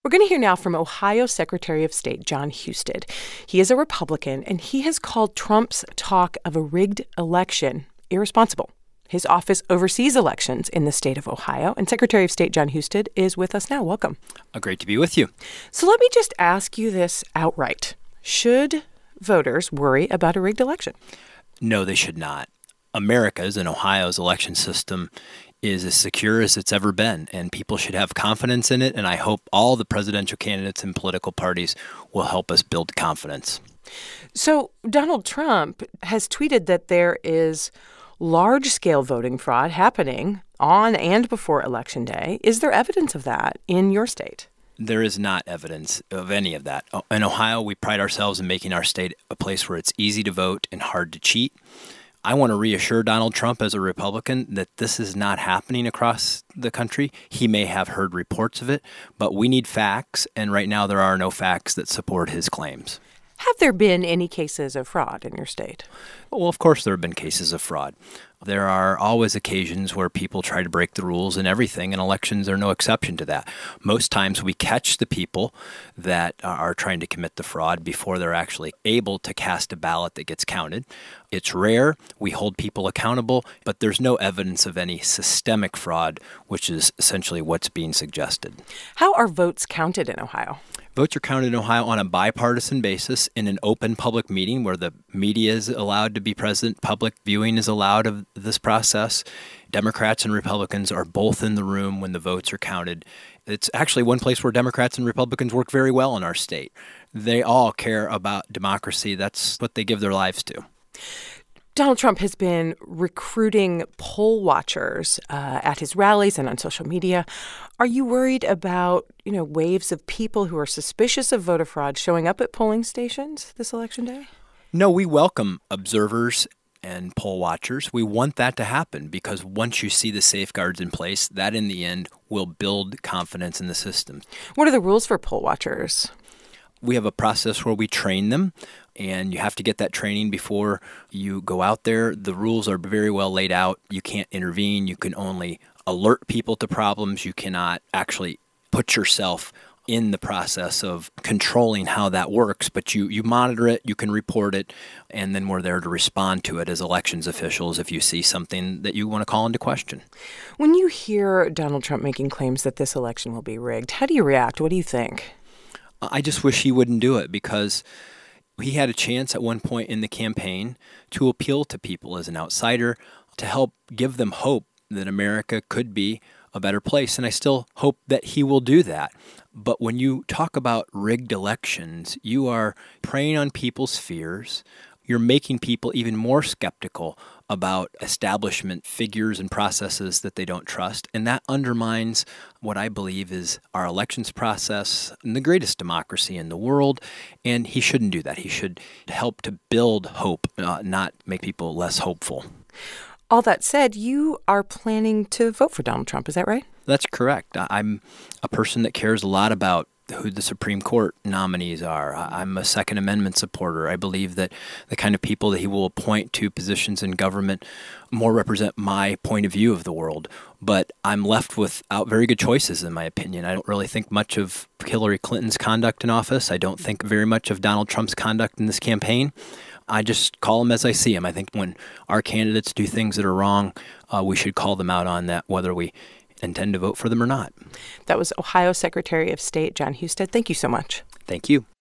We're going to hear now from Ohio Secretary of State Jon Husted. He is a Republican, and he has called Trump's talk of a rigged election irresponsible. His office oversees elections in the state of Ohio, and Secretary of State Jon Husted is with us now. Welcome. Great to be with you. So let me just ask you this outright. Should voters worry about a rigged election? No, they should not. America's and Ohio's election system is as secure as it's ever been, and people should have confidence in it, and I hope all the presidential candidates and political parties will help us build confidence. So Donald Trump has tweeted that there is large-scale voting fraud happening on and before Election Day. Is there evidence of that in your state? There is not evidence of any of that. In Ohio, we pride ourselves in making our state a place where it's easy to vote and hard to cheat. I want to reassure Donald Trump as a Republican that this is not happening across the country. He may have heard reports of it, but we need facts, and right now there are no facts that support his claims. Have there been any cases of fraud in your state? Well, of course there have been cases of fraud. There are always occasions where people try to break the rules and everything, and elections are no exception to that. Most times we catch the people that are trying to commit the fraud before they're actually able to cast a ballot that gets counted. It's rare. We hold people accountable, but there's no evidence of any systemic fraud, which is essentially what's being suggested. How are votes counted in Ohio? Votes are counted in Ohio on a bipartisan basis in an open public meeting where the media is allowed to be present. Public viewing is allowed of this process. Democrats and Republicans are both in the room when the votes are counted. It's actually one place where Democrats and Republicans work very well in our state. They all care about democracy. That's what they give their lives to. Donald Trump has been recruiting poll watchers at his rallies and on social media. Are you worried about, waves of people who are suspicious of voter fraud showing up at polling stations this election day? No, we welcome observers and poll watchers. We want that to happen because once you see the safeguards in place, that in the end will build confidence in the system. What are the rules for poll watchers? We have a process where we train them, and you have to get that training before you go out there. The rules are very well laid out. You can't intervene. You can only alert people to problems. You cannot actually put yourself in the process of controlling how that works, but you monitor it, you can report it, and then we're there to respond to it as elections officials if you see something that you want to call into question. When you hear Donald Trump making claims that this election will be rigged, how do you react? What do you think? I just wish he wouldn't do it because he had a chance at one point in the campaign to appeal to people as an outsider, to help give them hope that America could be a better place. And I still hope that he will do that. But when you talk about rigged elections, you are preying on people's fears. You're making people even more skeptical about establishment figures and processes that they don't trust. And that undermines what I believe is our elections process and the greatest democracy in the world. And he shouldn't do that. He should help to build hope, not make people less hopeful. All that said, you are planning to vote for Donald Trump. Is that right? That's correct. I'm a person that cares a lot about who the Supreme Court nominees are. I'm a Second Amendment supporter. I believe that the kind of people that he will appoint to positions in government more represent my point of view of the world. But I'm left without very good choices, in my opinion. I don't really think much of Hillary Clinton's conduct in office. I don't think very much of Donald Trump's conduct in this campaign. I just call them as I see them. I think when our candidates do things that are wrong, we should call them out on that, whether we intend to vote for them or not. That was Ohio Secretary of State Jon Husted. Thank you so much. Thank you.